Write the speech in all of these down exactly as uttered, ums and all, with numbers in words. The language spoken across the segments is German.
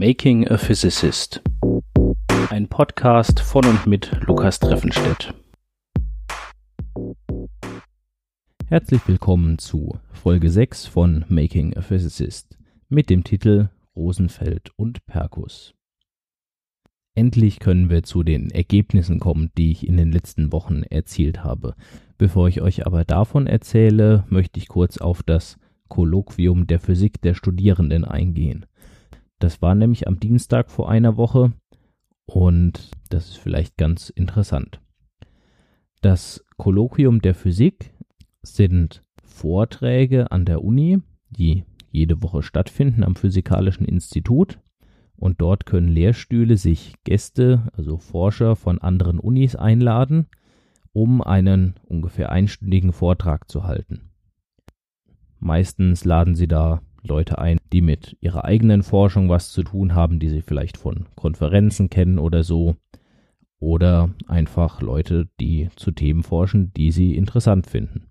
Making a Physicist. Ein Podcast von und mit Lukas Treffenstedt. Herzlich willkommen zu Folge sechs von Making a Physicist mit dem Titel Rosenfeld und Perkus. Endlich können wir zu den Ergebnissen kommen, die ich in den letzten Wochen erzielt habe. Bevor ich euch aber davon erzähle, möchte ich kurz auf das Kolloquium der Physik der Studierenden eingehen. Das war nämlich am Dienstag vor einer Woche und das ist vielleicht ganz interessant. Das Kolloquium der Physik sind Vorträge an der Uni, die jede Woche stattfinden am Physikalischen Institut, und dort können Lehrstühle sich Gäste, also Forscher von anderen Unis einladen, um einen ungefähr einstündigen Vortrag zu halten. Meistens laden sie da Leute ein, die mit ihrer eigenen Forschung was zu tun haben, die sie vielleicht von Konferenzen kennen oder so, oder einfach Leute, die zu Themen forschen, die sie interessant finden.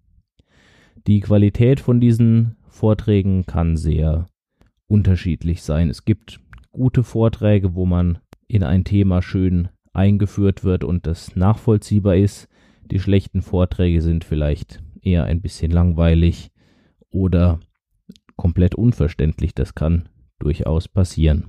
Die Qualität von diesen Vorträgen kann sehr unterschiedlich sein. Es gibt gute Vorträge, wo man in ein Thema schön eingeführt wird und das nachvollziehbar ist. Die schlechten Vorträge sind vielleicht eher ein bisschen langweilig oder komplett unverständlich. Das kann durchaus passieren.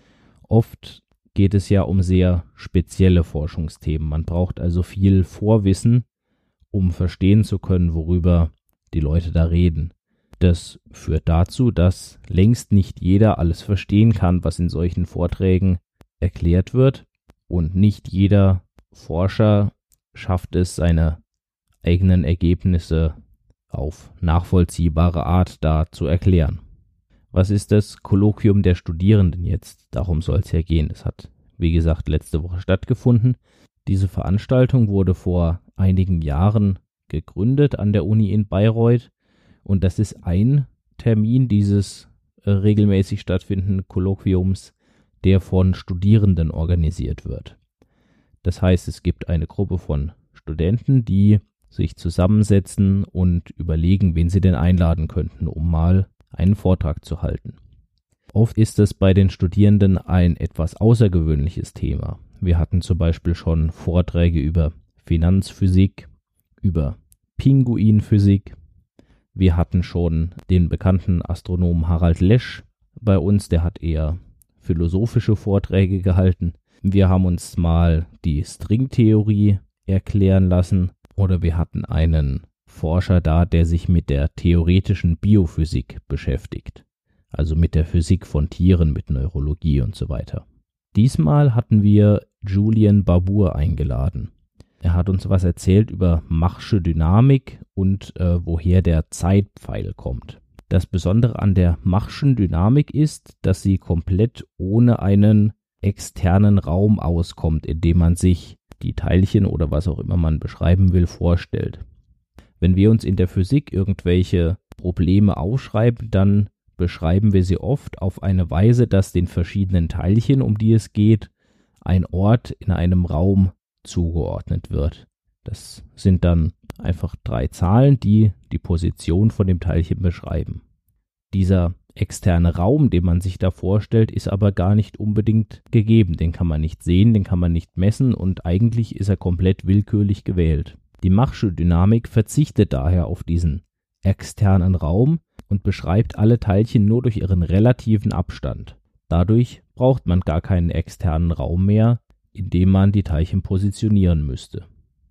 Oft geht es ja um sehr spezielle Forschungsthemen. Man braucht also viel Vorwissen, um verstehen zu können, worüber die Leute da reden. Das führt dazu, dass längst nicht jeder alles verstehen kann, was in solchen Vorträgen erklärt wird, und nicht jeder Forscher schafft es, seine eigenen Ergebnisse auf nachvollziehbare Art da zu erklären. Was ist das Kolloquium der Studierenden jetzt? Darum soll es ja gehen. Es hat, wie gesagt, letzte Woche stattgefunden. Diese Veranstaltung wurde vor einigen Jahren gegründet an der Uni in Bayreuth, und das ist ein Termin dieses äh, regelmäßig stattfindenden Kolloquiums, der von Studierenden organisiert wird. Das heißt, es gibt eine Gruppe von Studenten, die sich zusammensetzen und überlegen, wen sie denn einladen könnten, um mal einen Vortrag zu halten. Oft ist es bei den Studierenden ein etwas außergewöhnliches Thema. Wir hatten zum Beispiel schon Vorträge über Finanzphysik, über Pinguinphysik. Wir hatten schon den bekannten Astronomen Harald Lesch bei uns, der hat eher philosophische Vorträge gehalten. Wir haben uns mal die Stringtheorie erklären lassen. Oder wir hatten einen Forscher da, der sich mit der theoretischen Biophysik beschäftigt, also mit der Physik von Tieren, mit Neurologie und so weiter. Diesmal hatten wir Julian Barbour eingeladen. Er hat uns was erzählt über Machsche Dynamik und äh, woher der Zeitpfeil kommt. Das Besondere an der Machschen Dynamik ist, dass sie komplett ohne einen externen Raum auskommt, in dem man sich die Teilchen oder was auch immer man beschreiben will, vorstellt. Wenn wir uns in der Physik irgendwelche Probleme aufschreiben, dann beschreiben wir sie oft auf eine Weise, dass den verschiedenen Teilchen, um die es geht, ein Ort in einem Raum zugeordnet wird. Das sind dann einfach drei Zahlen, die die Position von dem Teilchen beschreiben. Dieser externe Raum, den man sich da vorstellt, ist aber gar nicht unbedingt gegeben. Den kann man nicht sehen, den kann man nicht messen und eigentlich ist er komplett willkürlich gewählt. Die Machsche Dynamik verzichtet daher auf diesen externen Raum und beschreibt alle Teilchen nur durch ihren relativen Abstand. Dadurch braucht man gar keinen externen Raum mehr, in dem man die Teilchen positionieren müsste.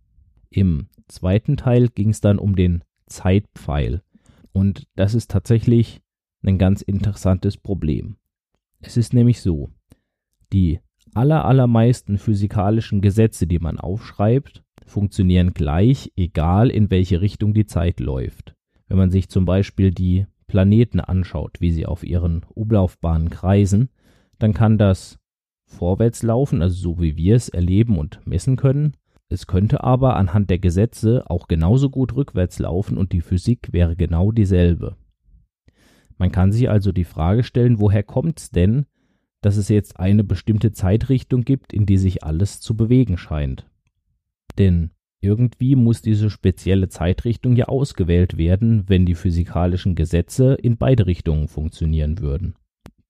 Im zweiten Teil ging es dann um den Zeitpfeil, und das ist tatsächlich ein ganz interessantes Problem. Es ist nämlich so, die aller, allermeisten physikalischen Gesetze, die man aufschreibt, funktionieren gleich, egal in welche Richtung die Zeit läuft. Wenn man sich zum Beispiel die Planeten anschaut, wie sie auf ihren Umlaufbahnen kreisen, dann kann das vorwärts laufen, also so wie wir es erleben und messen können. Es könnte aber anhand der Gesetze auch genauso gut rückwärts laufen und die Physik wäre genau dieselbe. Man kann sich also die Frage stellen, woher kommt es denn, dass es jetzt eine bestimmte Zeitrichtung gibt, in die sich alles zu bewegen scheint? Denn irgendwie muss diese spezielle Zeitrichtung ja ausgewählt werden, wenn die physikalischen Gesetze in beide Richtungen funktionieren würden.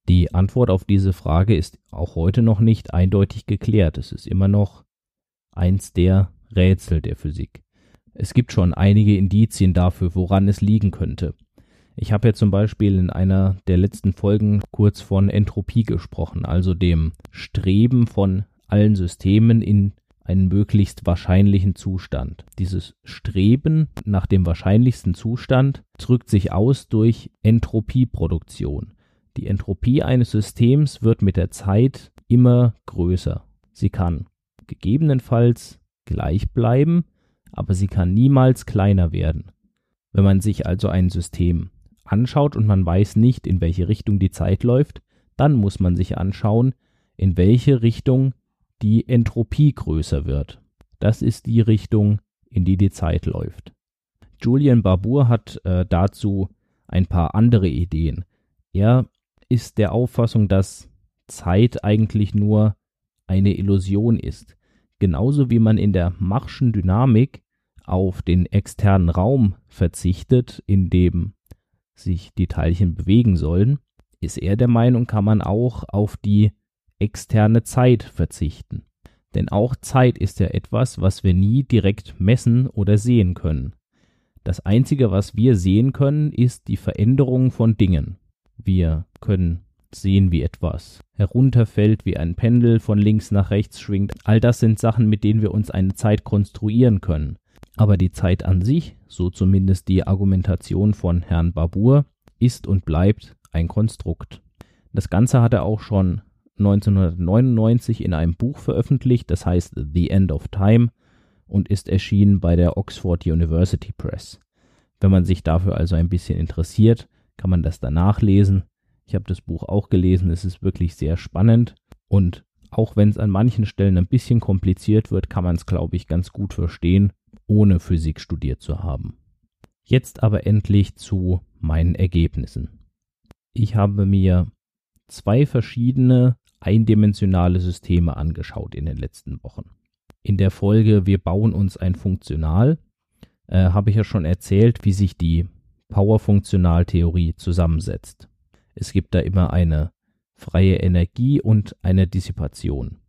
Die Antwort auf diese Frage ist auch heute noch nicht eindeutig geklärt. Es ist immer noch eins der Rätsel der Physik. Es gibt schon einige Indizien dafür, woran es liegen könnte. Ich habe ja zum Beispiel in einer der letzten Folgen kurz von Entropie gesprochen, also dem Streben von allen Systemen in einen möglichst wahrscheinlichen Zustand. Dieses Streben nach dem wahrscheinlichsten Zustand drückt sich aus durch Entropieproduktion. Die Entropie eines Systems wird mit der Zeit immer größer. Sie kann gegebenenfalls gleich bleiben, aber sie kann niemals kleiner werden. Wenn man sich also ein System anschaut und man weiß nicht, in welche Richtung die Zeit läuft, dann muss man sich anschauen, in welche Richtung die Entropie größer wird. Das ist die Richtung, in die die Zeit läuft. Julian Barbour hat äh, dazu ein paar andere Ideen. Er ist der Auffassung, dass Zeit eigentlich nur eine Illusion ist. Genauso wie man in der Machschen Dynamik auf den externen Raum verzichtet, in dem sich die Teilchen bewegen sollen, ist er der Meinung, kann man auch auf die externe Zeit verzichten. Denn auch Zeit ist ja etwas, was wir nie direkt messen oder sehen können. Das Einzige, was wir sehen können, ist die Veränderung von Dingen. Wir können sehen, wie etwas herunterfällt, wie ein Pendel von links nach rechts schwingt. All das sind Sachen, mit denen wir uns eine Zeit konstruieren können. Aber die Zeit an sich, so zumindest die Argumentation von Herrn Barbour, ist und bleibt ein Konstrukt. Das Ganze hat er auch schon neunzehnhundertneunundneunzig in einem Buch veröffentlicht, das heißt The End of Time und ist erschienen bei der Oxford University Press. Wenn man sich dafür also ein bisschen interessiert, kann man das danach lesen. Ich habe das Buch auch gelesen, es ist wirklich sehr spannend und auch wenn es an manchen Stellen ein bisschen kompliziert wird, kann man es, glaube ich, ganz gut verstehen, ohne Physik studiert zu haben. Jetzt aber endlich zu meinen Ergebnissen. Ich habe mir zwei verschiedene eindimensionale Systeme angeschaut in den letzten Wochen. In der Folge Wir bauen uns ein Funktional äh, habe ich ja schon erzählt, wie sich die Powerfunktionaltheorie zusammensetzt. Es gibt da immer eine freie Energie und eine Dissipation.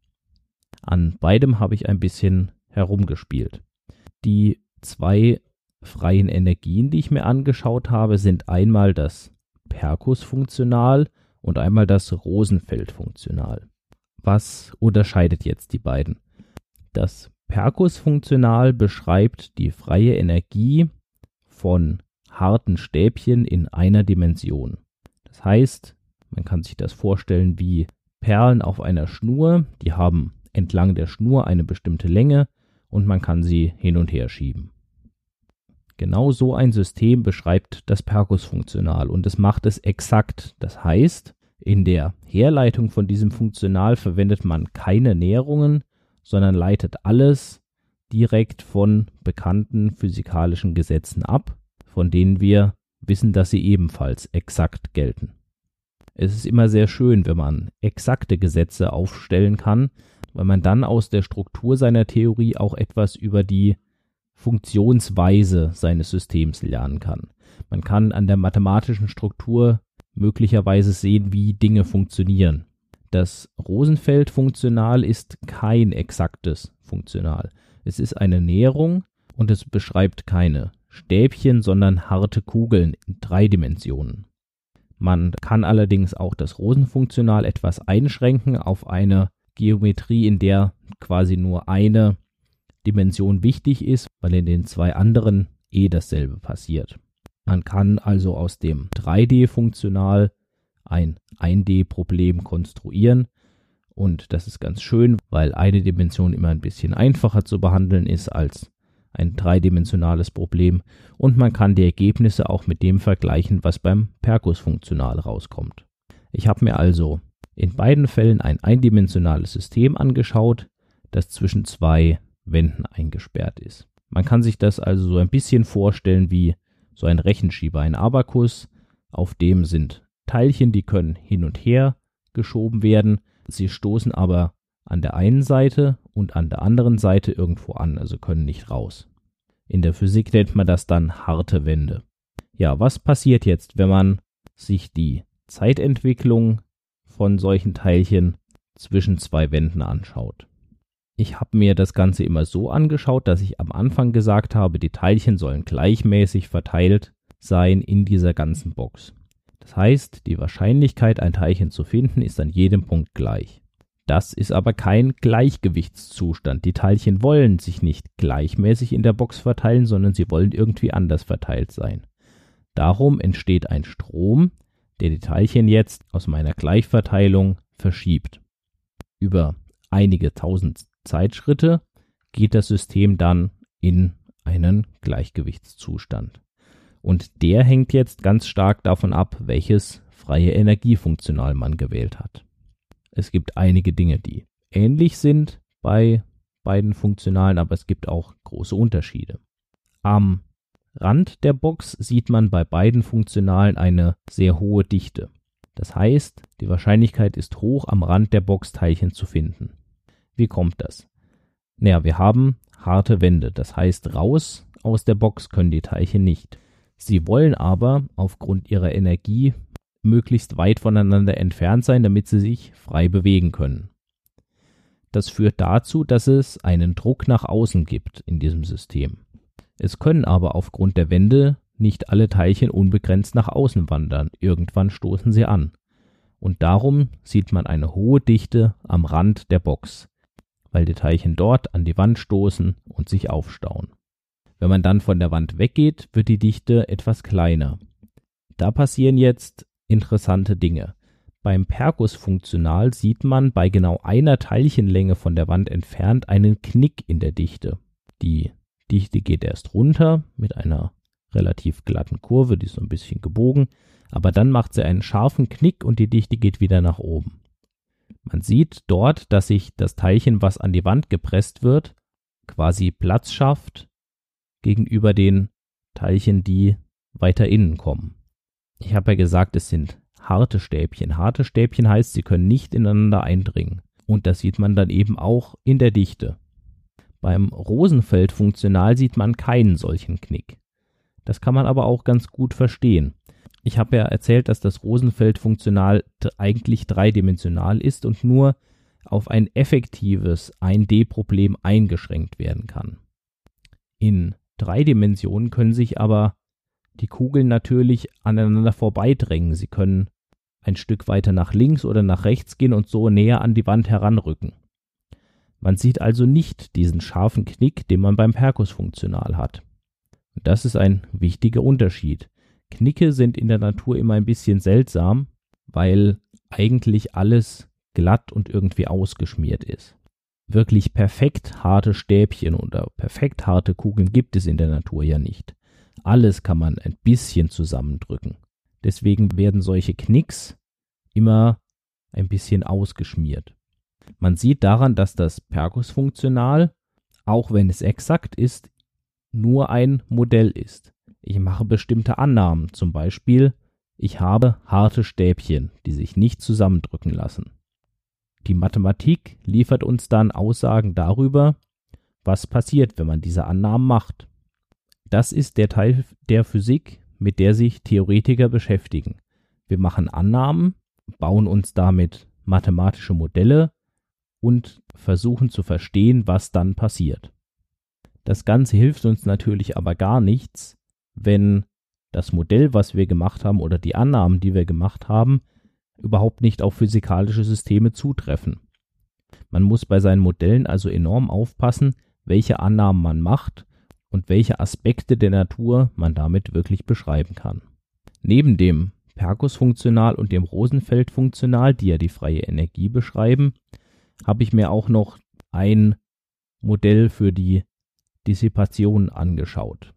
An beidem habe ich ein bisschen herumgespielt. Die zwei freien Energien, die ich mir angeschaut habe, sind einmal das Perkus-Funktional und einmal das Rosenfeld-Funktional. Was unterscheidet jetzt die beiden? Das Perkus-Funktional beschreibt die freie Energie von harten Stäbchen in einer Dimension. Das heißt, man kann sich das vorstellen wie Perlen auf einer Schnur, die haben entlang der Schnur eine bestimmte Länge und man kann sie hin und her schieben. Genau so ein System beschreibt das Perkus-Funktional und es macht es exakt. Das heißt, in der Herleitung von diesem Funktional verwendet man keine Näherungen, sondern leitet alles direkt von bekannten physikalischen Gesetzen ab, von denen wir wissen, dass sie ebenfalls exakt gelten. Es ist immer sehr schön, wenn man exakte Gesetze aufstellen kann, weil man dann aus der Struktur seiner Theorie auch etwas über die Funktionsweise seines Systems lernen kann. Man kann an der mathematischen Struktur möglicherweise sehen, wie Dinge funktionieren. Das Rosenfeld-Funktional ist kein exaktes Funktional. Es ist eine Näherung und es beschreibt keine Stäbchen, sondern harte Kugeln in drei Dimensionen. Man kann allerdings auch das Rosenfunktional etwas einschränken auf eine Geometrie, in der quasi nur eine Dimension wichtig ist, weil in den zwei anderen eh dasselbe passiert. Man kann also aus dem drei D-Funktional ein ein D-Problem konstruieren und das ist ganz schön, weil eine Dimension immer ein bisschen einfacher zu behandeln ist als ein dreidimensionales Problem und man kann die Ergebnisse auch mit dem vergleichen, was beim Perkus-Funktional rauskommt. Ich habe mir also in beiden Fällen ein eindimensionales System angeschaut, das zwischen zwei Wänden eingesperrt ist. Man kann sich das also so ein bisschen vorstellen wie so ein Rechenschieber, ein Abakus, auf dem sind Teilchen, die können hin und her geschoben werden, sie stoßen aber an der einen Seite und an der anderen Seite irgendwo an, also können nicht raus. In der Physik nennt man das dann harte Wände. Ja, was passiert jetzt, wenn man sich die Zeitentwicklung von solchen Teilchen zwischen zwei Wänden anschaut. Ich habe mir das Ganze immer so angeschaut, dass ich am Anfang gesagt habe, die Teilchen sollen gleichmäßig verteilt sein in dieser ganzen Box. Das heißt, die Wahrscheinlichkeit, ein Teilchen zu finden, ist an jedem Punkt gleich. Das ist aber kein Gleichgewichtszustand. Die Teilchen wollen sich nicht gleichmäßig in der Box verteilen, sondern sie wollen irgendwie anders verteilt sein. Darum entsteht ein Strom, der die Teilchen jetzt aus meiner Gleichverteilung verschiebt. Über einige tausend Zeitschritte geht das System dann in einen Gleichgewichtszustand. Und der hängt jetzt ganz stark davon ab, welches freie Energiefunktional man gewählt hat. Es gibt einige Dinge, die ähnlich sind bei beiden Funktionalen, aber es gibt auch große Unterschiede. Am Rand der Box sieht man bei beiden Funktionalen eine sehr hohe Dichte. Das heißt, die Wahrscheinlichkeit ist hoch, am Rand der Box Teilchen zu finden. Wie kommt das? Naja, wir haben harte Wände, das heißt, raus aus der Box können die Teilchen nicht. Sie wollen aber aufgrund ihrer Energie möglichst weit voneinander entfernt sein, damit sie sich frei bewegen können. Das führt dazu, dass es einen Druck nach außen gibt in diesem System. Es können aber aufgrund der Wände nicht alle Teilchen unbegrenzt nach außen wandern. Irgendwann stoßen sie an. Und darum sieht man eine hohe Dichte am Rand der Box, weil die Teilchen dort an die Wand stoßen und sich aufstauen. Wenn man dann von der Wand weggeht, wird die Dichte etwas kleiner. Da passieren jetzt interessante Dinge. Beim Perkus-Funktional sieht man bei genau einer Teilchenlänge von der Wand entfernt einen Knick in der Dichte. Die Dichte geht erst runter mit einer relativ glatten Kurve, die ist so ein bisschen gebogen, aber dann macht sie einen scharfen Knick und die Dichte geht wieder nach oben. Man sieht dort, dass sich das Teilchen, was an die Wand gepresst wird, quasi Platz schafft gegenüber den Teilchen, die weiter innen kommen. Ich habe ja gesagt, es sind harte Stäbchen. Harte Stäbchen heißt, sie können nicht ineinander eindringen. Und das sieht man dann eben auch in der Dichte. Beim Rosenfeld-Funktional sieht man keinen solchen Knick. Das kann man aber auch ganz gut verstehen. Ich habe ja erzählt, dass das Rosenfeld-Funktional eigentlich dreidimensional ist und nur auf ein effektives eins D-Problem eingeschränkt werden kann. In drei Dimensionen können sich aber die Kugeln natürlich aneinander vorbeidrängen. Sie können ein Stück weiter nach links oder nach rechts gehen und so näher an die Wand heranrücken. Man sieht also nicht diesen scharfen Knick, den man beim Perkus-Funktional hat. Und das ist ein wichtiger Unterschied. Knicke sind in der Natur immer ein bisschen seltsam, weil eigentlich alles glatt und irgendwie ausgeschmiert ist. Wirklich perfekt harte Stäbchen oder perfekt harte Kugeln gibt es in der Natur ja nicht. Alles kann man ein bisschen zusammendrücken. Deswegen werden solche Knicks immer ein bisschen ausgeschmiert. Man sieht daran, dass das Perkus-Funktional, auch wenn es exakt ist, nur ein Modell ist. Ich mache bestimmte Annahmen, zum Beispiel, ich habe harte Stäbchen, die sich nicht zusammendrücken lassen. Die Mathematik liefert uns dann Aussagen darüber, was passiert, wenn man diese Annahmen macht. Das ist der Teil der Physik, mit der sich Theoretiker beschäftigen. Wir machen Annahmen, bauen uns damit mathematische Modelle und versuchen zu verstehen, was dann passiert. Das Ganze hilft uns natürlich aber gar nichts, wenn das Modell, was wir gemacht haben oder die Annahmen, die wir gemacht haben, überhaupt nicht auf physikalische Systeme zutreffen. Man muss bei seinen Modellen also enorm aufpassen, welche Annahmen man macht und welche Aspekte der Natur man damit wirklich beschreiben kann. Neben dem Perkus-Funktional und dem Rosenfeld-Funktional, die ja die freie Energie beschreiben, habe ich mir auch noch ein Modell für die Dissipation angeschaut.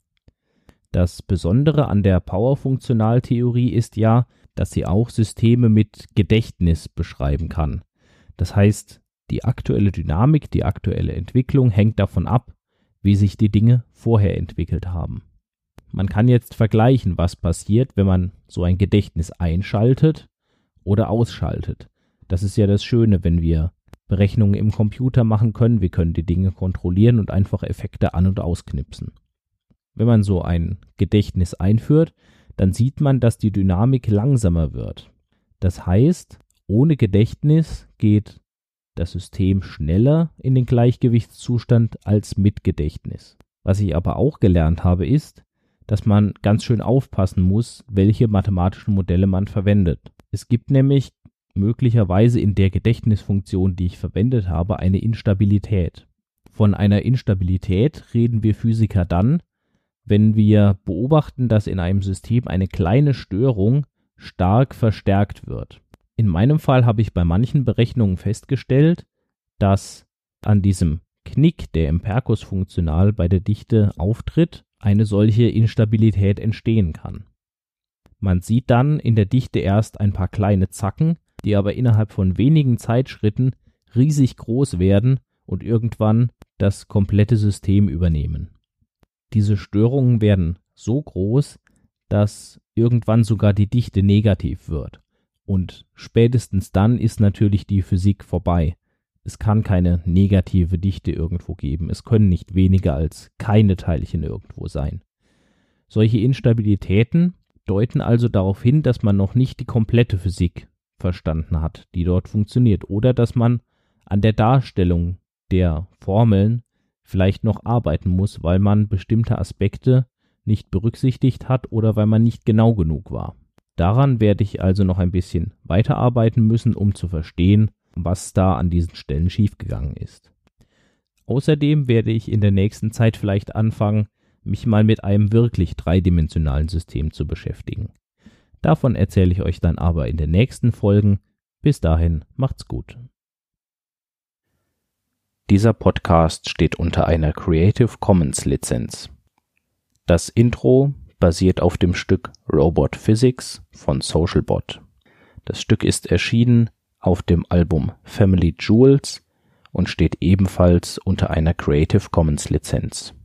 Das Besondere an der Power-Funktionaltheorie ist ja, dass sie auch Systeme mit Gedächtnis beschreiben kann. Das heißt, die aktuelle Dynamik, die aktuelle Entwicklung hängt davon ab, wie sich die Dinge vorher entwickelt haben. Man kann jetzt vergleichen, was passiert, wenn man so ein Gedächtnis einschaltet oder ausschaltet. Das ist ja das Schöne, wenn wir Berechnungen im Computer machen können. Wir können die Dinge kontrollieren und einfach Effekte an- und ausknipsen. Wenn man so ein Gedächtnis einführt, dann sieht man, dass die Dynamik langsamer wird. Das heißt, Ohne Gedächtnis geht das System schneller in den Gleichgewichtszustand als mit Gedächtnis. Was ich aber auch gelernt habe, ist, dass man ganz schön aufpassen muss, welche mathematischen Modelle man verwendet. Es gibt nämlich möglicherweise in der Gedächtnisfunktion, die ich verwendet habe, eine Instabilität. Von einer Instabilität reden wir Physiker dann, wenn wir beobachten, dass in einem System eine kleine Störung stark verstärkt wird. In meinem Fall habe ich bei manchen Berechnungen festgestellt, dass an diesem Knick, der im Perkus-Funktional bei der Dichte auftritt, eine solche Instabilität entstehen kann. Man sieht dann in der Dichte erst ein paar kleine Zacken, die aber innerhalb von wenigen Zeitschritten riesig groß werden und irgendwann das komplette System übernehmen. Diese Störungen werden so groß, dass irgendwann sogar die Dichte negativ wird. Und spätestens dann ist natürlich die Physik vorbei. Es kann keine negative Dichte irgendwo geben. Es können nicht weniger als keine Teilchen irgendwo sein. Solche Instabilitäten deuten also darauf hin, dass man noch nicht die komplette Physik verstanden hat, die dort funktioniert. Oder dass man an der Darstellung der Formeln vielleicht noch arbeiten muss, weil man bestimmte Aspekte nicht berücksichtigt hat oder weil man nicht genau genug war. Daran werde ich also noch ein bisschen weiterarbeiten müssen, um zu verstehen, was da an diesen Stellen schiefgegangen ist. Außerdem werde ich in der nächsten Zeit vielleicht anfangen, mich mal mit einem wirklich dreidimensionalen System zu beschäftigen. Davon erzähle ich euch dann aber in den nächsten Folgen. Bis dahin, macht's gut. Dieser Podcast steht unter einer Creative Commons Lizenz. Das Intro basiert auf dem Stück Robot Physics von Socialbot. Das Stück ist erschienen auf dem Album Family Jewels und steht ebenfalls unter einer Creative Commons Lizenz.